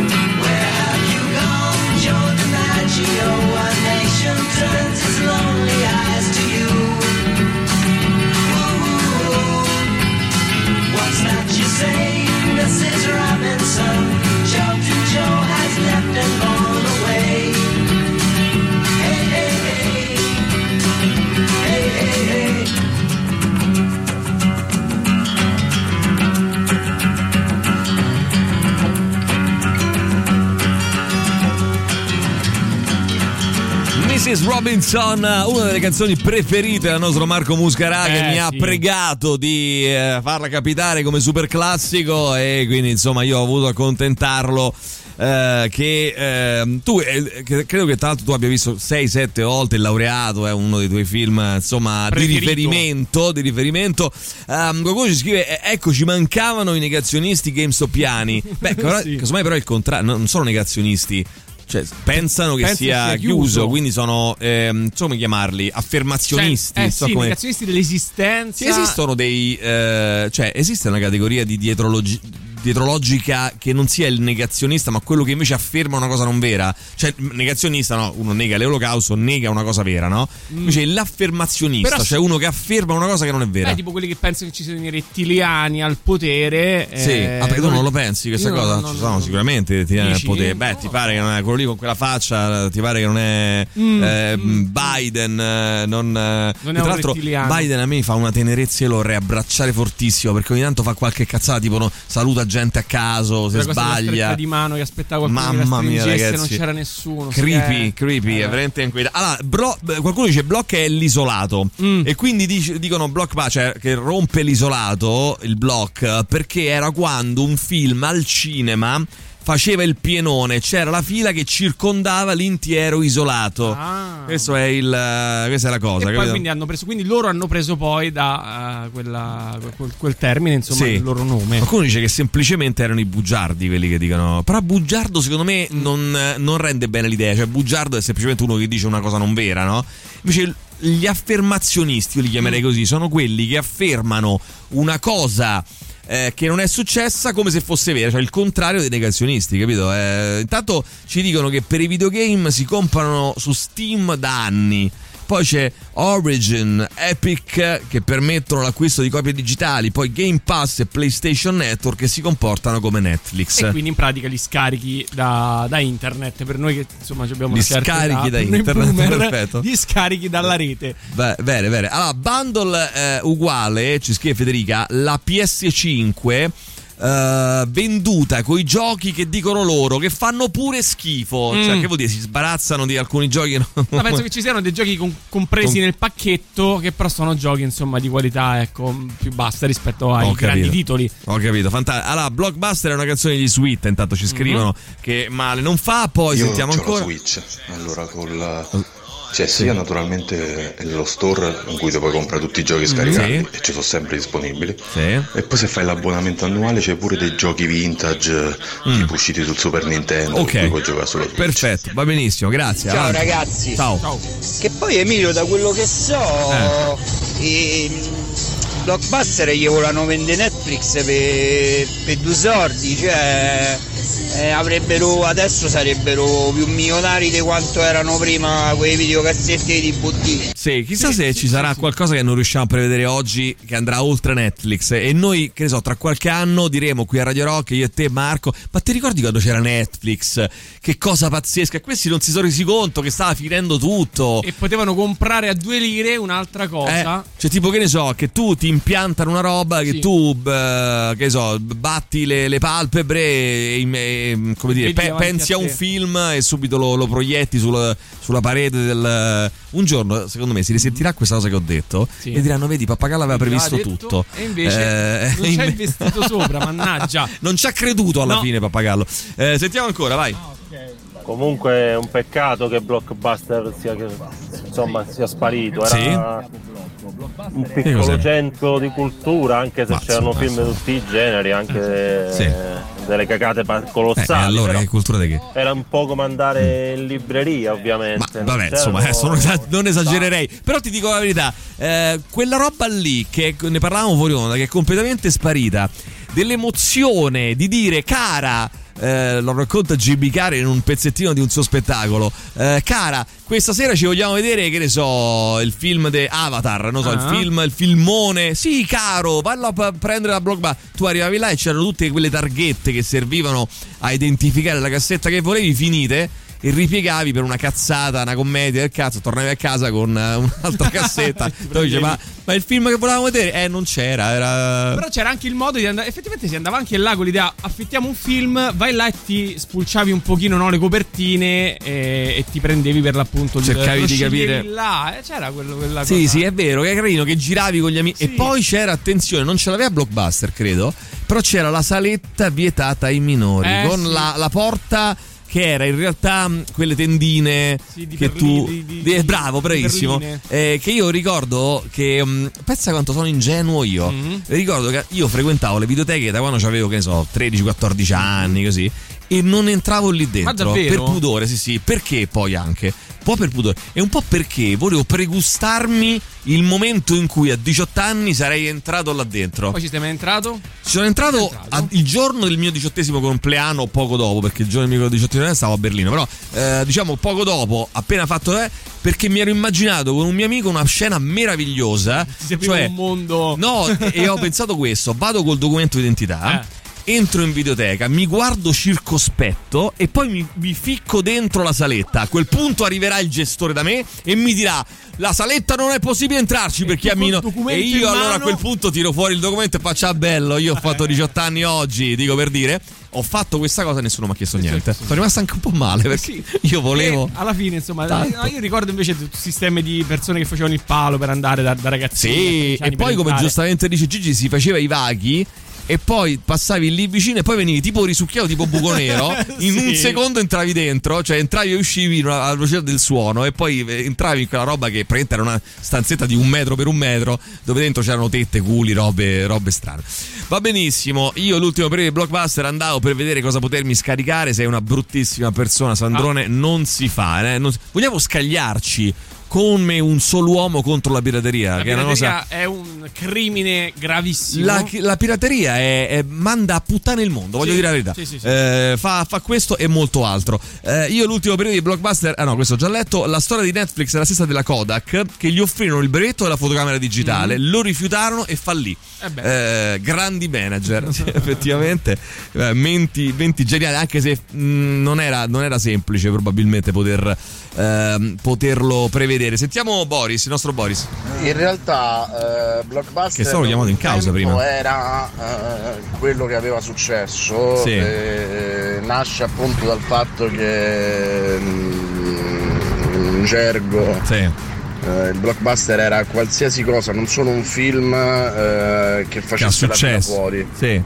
Turns its lonely missus Robinson, una delle canzoni preferite del nostro Marco Muscarà, eh, che mi sì. ha pregato di eh, farla capitare come super classico, e quindi insomma io ho voluto accontentarlo. Uh, che uh, tu eh, credo che tra l'altro tu abbia visto sei sette volte Il Laureato, è uno dei tuoi film insomma Preferito. di riferimento di riferimento um, qualcuno ci scrive ecco ci mancavano i negazionisti GameStopiani. Beh sì. casomai però è il contrario, non sono negazionisti, cioè pensano che Penso sia, sia chiuso. chiuso, quindi sono ehm, so come chiamarli, affermazionisti, cioè, eh so sì, come... negazionisti dell'esistenza. Sì, esistono dei eh, cioè esiste una categoria di dietrologi dietrologica che non sia il negazionista, ma quello che invece afferma una cosa non vera. Cioè negazionista, no, uno nega l'olocausto, nega una cosa vera, no? Invece mm. l'affermazionista, però, cioè uno che afferma una cosa che non è vera. È tipo quelli che pensano che ci siano i rettiliani al potere. Sì, eh, ah, perché tu non lo pensi questa cosa? Non, ci sono non, sicuramente rettiliani al potere. Beh, ti pare che non è quello lì con quella faccia, ti pare che non è mm, eh, mm. Biden, eh, non, non è tra l'altro rettiliano. Biden a me fa una tenerezza e lo vorrei abbracciare fortissimo, perché ogni tanto fa qualche cazzata, tipo no, saluta gente a caso, se sbaglia di mano che aspettava qualcuno mamma che mia ragazzi, non c'era nessuno, creepy è... creepy eh. è veramente inquietante. Allora bro, qualcuno dice Block è l'isolato mm. e quindi dic- dicono Block, cioè che rompe l'isolato, il Block, perché era quando un film al cinema faceva il pienone, c'era la fila che circondava l'intero isolato. Ah. Questo è il, questa è la cosa. E poi quindi hanno preso, quindi loro hanno preso poi da uh, quella, quel, quel termine, insomma, sì. il loro nome. Qualcuno dice che semplicemente erano i bugiardi quelli che dicono. Però bugiardo secondo me non, non rende bene l'idea. Cioè bugiardo è semplicemente uno che dice una cosa non vera, no? Invece gli affermazionisti, io li chiamerei così, sono quelli che affermano una cosa Eh, che non è successa come se fosse vera, cioè il contrario dei negazionisti, capito? Eh, intanto ci dicono che per i videogame si comprano su Steam da anni. Poi c'è Origin, Epic che permettono l'acquisto di copie digitali, poi Game Pass e PlayStation Network che si comportano come Netflix. E quindi in pratica li scarichi da, da internet, per noi che insomma abbiamo li scarichi da internet, boomer, perfetto. Li scarichi dalla rete. Beh, bene, bene. Allora, bundle eh, uguale, ci scrive Federica, la P S cinque Uh, venduta coi giochi che dicono loro che fanno pure schifo. Mm. Cioè, che vuol dire? Si sbarazzano di alcuni giochi? No? Ma penso che ci siano dei giochi con- compresi con... nel pacchetto, che però sono giochi insomma di qualità, ecco, più bassa rispetto ai Ho grandi capito. titoli. Ho capito, fantastico. Allora, Blockbuster è una canzone di Sweet, intanto ci scrivono mm-hmm. che male non fa. Poi Io sentiamo c'ho ancora la Switch, allora con la... C'è sia naturalmente lo store in cui ti puoi comprare tutti i giochi scaricati, sì. e ci sono sempre disponibili, sì. e poi se fai l'abbonamento annuale c'è pure dei giochi vintage mm. tipo usciti sul Super Nintendo, ok, cui puoi giocare solo Switch. Perfetto, va benissimo, grazie. Ciao avanti. ragazzi. Ciao. Ciao. Che poi Emilio, da quello che so, eh. i Blockbuster gli volano vendere Netflix per, per due soldi, cioè eh, avrebbero, adesso sarebbero più milionari di quanto erano prima quei videocassetti di D V D. Sì, chissà sì, se sì, ci sì, sarà sì. qualcosa che non riusciamo a prevedere oggi che andrà oltre Netflix, e noi, che ne so, tra qualche anno diremo qui a Radio Rock, io e te Marco, ma ti ricordi quando c'era Netflix? Che cosa pazzesca, e questi non si sono resi conto che stava finendo tutto e potevano comprare a due lire un'altra cosa, eh, cioè tipo, che ne so, che tu ti impiantano una roba che sì. tu eh, che so, batti le, le palpebre e, e come dire, pe- pensi a, a un film e subito lo, lo proietti sulla, sulla parete del... Un giorno secondo me si risentirà questa cosa che ho detto, sì. e diranno vedi Pappagallo aveva previsto detto, tutto e invece eh, non ci ha investito sopra, mannaggia, non ci ha creduto alla no. fine Pappagallo. eh, sentiamo ancora, vai. Ah, okay. Comunque è un peccato che Blockbuster sia, che, insomma, sia sparito. Era sì. un piccolo centro di cultura, anche se Ma, c'erano film di tutti i generi, anche sì. delle cacate colossali. Eh, allora che cultura di che? Era un po' come andare in libreria, ovviamente. Ma, vabbè, insomma, adesso non, esa- non esagererei. Però ti dico la verità, eh, quella roba lì, che ne parlavamo fuori onda, che è completamente sparita, dell'emozione di dire cara, Eh, lo racconta G B Cara in un pezzettino di un suo spettacolo, eh, cara, questa sera ci vogliamo vedere, che ne so, il film di Avatar, non so, ah. il film, il filmone, sì caro, vallo a prendere la Blockbuster. Tu arrivavi là e c'erano tutte quelle targhette che servivano a identificare la cassetta che volevi, finite, e ripiegavi per una cazzata, una commedia del cazzo, tornavi a casa con un'altra cassetta dove dice ma, ma il film che volevamo vedere eh non c'era, era... Però c'era anche il modo di andare, effettivamente si andava anche là con l'idea affittiamo un film, vai là e ti spulciavi un pochino, no, le copertine e, e ti prendevi per l'appunto, cercavi di capire là, eh, c'era quello, quella sì cosa. Sì, è vero, che è carino, che giravi con gli amici. Sì. E poi c'era, attenzione, non ce l'aveva Blockbuster credo, però c'era la saletta vietata ai minori, eh, con sì. la, la porta che era in realtà quelle tendine sì, che Berlino, tu di, di, di, bravo, bravissimo, eh, che io ricordo che um, pensa quanto sono ingenuo io. Mm-hmm. Ricordo che io frequentavo le videoteche da quando avevo, che ne so, tredici quattordici anni così, e non entravo lì dentro per pudore, sì sì, perché poi anche un po' per pudore e un po' perché volevo pregustarmi il momento in cui a diciotto anni sarei entrato là dentro. Poi ci sei mai entrato? Ci sono entrato, entrato? A, il giorno del mio diciottesimo compleanno, poco dopo, perché il giorno del mio diciottesimo compleanno stavo a Berlino, però eh, diciamo poco dopo, appena fatto eh, perché mi ero immaginato con un mio amico una scena meravigliosa, ti cioè un mondo. No, e ho pensato questo, vado col documento d'identità, eh. entro in videoteca, mi guardo circospetto e poi mi, mi ficco dentro la saletta. A quel punto arriverà il gestore da me e mi dirà la saletta non è possibile entrarci perché a mino. E io allora a quel punto tiro fuori il documento e faccio ah bello, io ho fatto diciotto anni oggi, dico per dire, ho fatto questa cosa e nessuno mi ha chiesto niente. Sono rimasto anche un po' male perché sì. io volevo e alla fine insomma tanto. Io ricordo invece sistemi di persone che facevano il palo per andare da, da ragazzini. Sì, e poi come giustamente dice Gigi si faceva i vaghi e poi passavi lì vicino e poi venivi tipo risucchiato tipo buco nero in sì. un secondo entravi dentro, cioè entravi e uscivi alla velocità del suono e poi entravi in quella roba che praticamente era una stanzetta di un metro per un metro dove dentro c'erano tette, culi, robe, robe strane. Va benissimo, io l'ultimo periodo di Blockbuster andavo per vedere cosa potermi scaricare. Sei una bruttissima persona Sandrone, ah. non si fa, eh? non... vogliamo scagliarci come un solo uomo contro la pirateria. La che pirateria è, una cosa... è un crimine gravissimo. La, la pirateria è, è, manda a puttane il mondo, voglio sì, dire la verità. Sì, sì, sì. Eh, fa, fa questo e molto altro. Eh, io l'ultimo periodo di Blockbuster, ah no, questo ho già letto. La storia di Netflix è la stessa della Kodak, che gli offrirono il brevetto della fotocamera digitale, mm. lo rifiutarono e fallì. Eh eh, grandi manager, effettivamente. Eh, menti, menti geniali, anche se mh, non, era, non era semplice probabilmente poter eh, poterlo prevedere. Sentiamo Boris, il nostro Boris. In realtà eh, Blockbuster che stavo chiamando in causa prima era eh, quello che aveva successo, sì. eh, nasce appunto dal fatto che in gergo sì. eh, il Blockbuster era qualsiasi cosa, non solo un film eh, che facesse la fila fuori. Sì.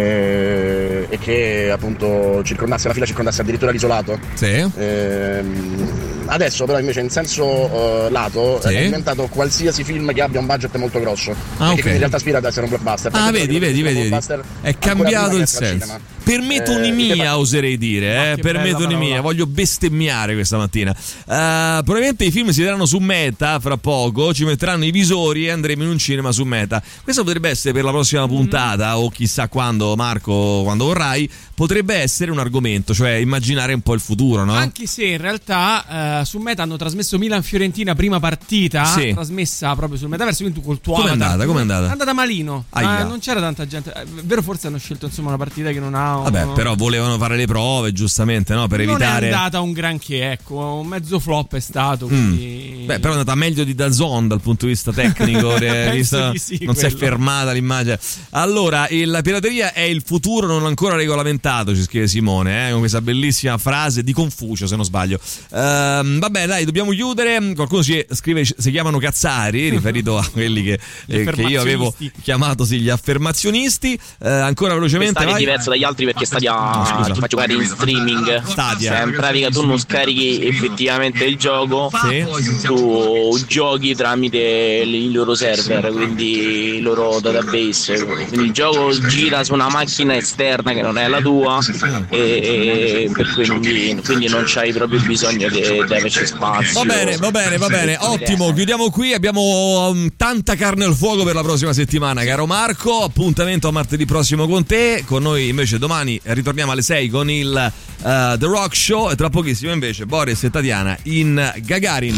Eh, e che appunto circondasse la fila, circondasse addirittura l'isolato. Sì. Eh, adesso però invece in senso uh, lato sì. è diventato qualsiasi film che abbia un budget molto grosso. Ah, perché okay. quindi in realtà aspira ad essere un blockbuster. Ah, vedi, vedi, vedi. È cambiato il senso. Per metonimia eh, oserei dire, eh, per metonimia, voglio bestemmiare questa mattina. Uh, probabilmente i film si daranno su Meta fra poco, ci metteranno i visori e andremo in un cinema su Meta. Questo potrebbe essere per la prossima puntata mm. o chissà quando, Marco, quando vorrai, potrebbe essere un argomento, cioè immaginare un po' il futuro, no? Anche se in realtà uh, su Meta hanno trasmesso Milan-Fiorentina prima partita, sì. trasmessa proprio sul metaverso, quindi tu col tuo Come è andata? Come è andata? È andata malino, ma non c'era tanta gente. È vero, forse hanno scelto insomma una partita che non ha. Vabbè, però volevano fare le prove, giustamente, no? Per non evitare. Non è andata un granché, ecco, un mezzo flop è stato. Quindi... Mm. Beh, però è andata meglio di DAZN dal punto di vista tecnico. visto, sì, non quello. si è fermata l'immagine. Allora, la pirateria è il futuro non ancora regolamentato, ci scrive Simone, eh? Con questa bellissima frase di Confucio, se non sbaglio. Uh, vabbè, dai, dobbiamo chiudere. Qualcuno si scrive, si chiamano cazzari, riferito a quelli che, eh, che io avevo chiamato sì, gli affermazionisti. Uh, ancora velocemente. Stadia è diverso dagli altri perché Stadia no, ti fa giocare in streaming. Stadia. In pratica tu non scarichi effettivamente il gioco, sì. tu giochi tramite i loro server, quindi il loro database. Quindi il gioco gira su una macchina esterna che non è la tua e, e per quindi, quindi non c'hai proprio bisogno di averci spazio. Va bene, va bene, va bene, ottimo, chiudiamo qui, abbiamo um, tanta carne al fuoco per la prossima settimana, caro Marco. Appuntamento a martedì prossimo con te, con noi invece domani ritorniamo alle sei con il uh, The Rock Show e tra pochissimo invece Boris e Tatiana in Gagarin.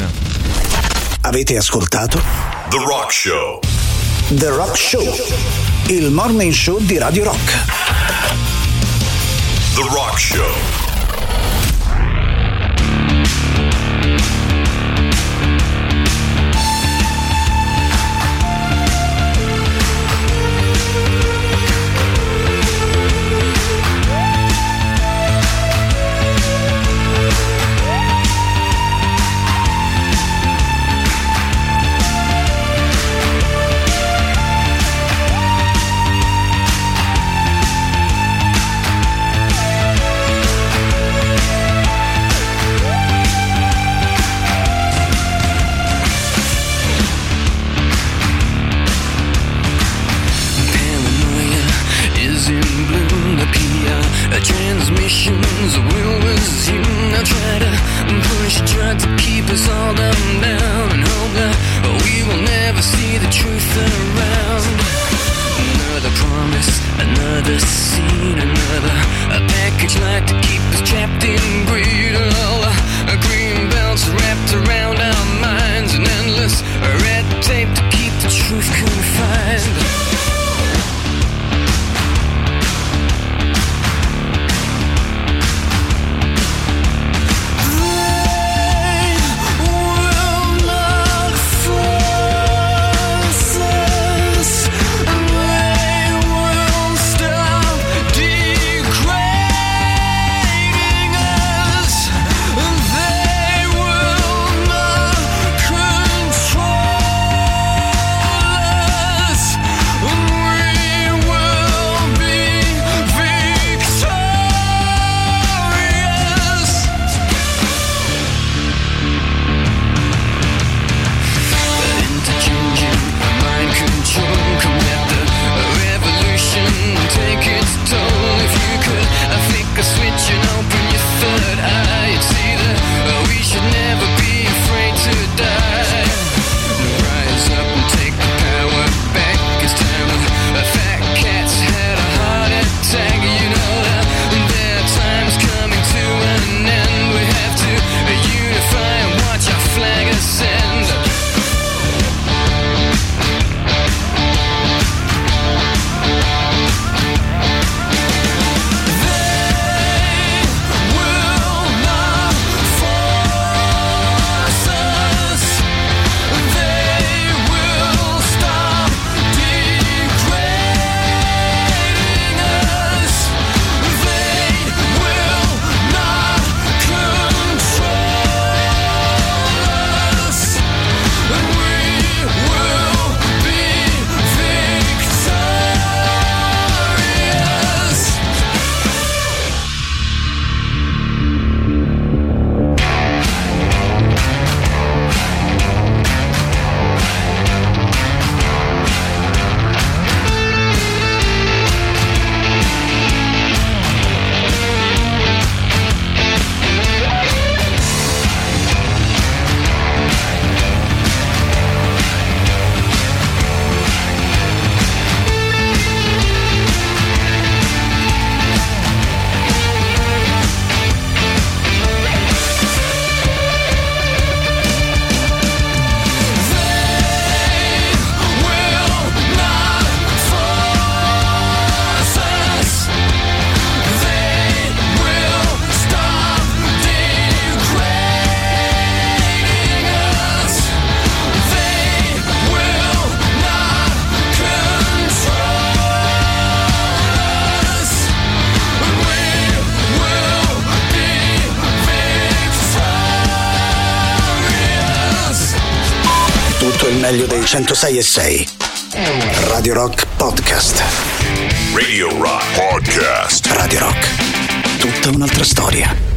Avete ascoltato The Rock Show. The Rock Show, il morning show di Radio Rock. The Rock Show. was you. I tried to push, tried to keep us all down, down, and hope that we will never see the truth around. Another promise, another scene, another a package like to keep us trapped in greed. All the green belts wrapped around our minds, an endless red tape to keep the truth confined. Meglio dei centosei e sei. Radio Rock Podcast. Radio Rock Podcast. Radio Rock. Tutta un'altra storia.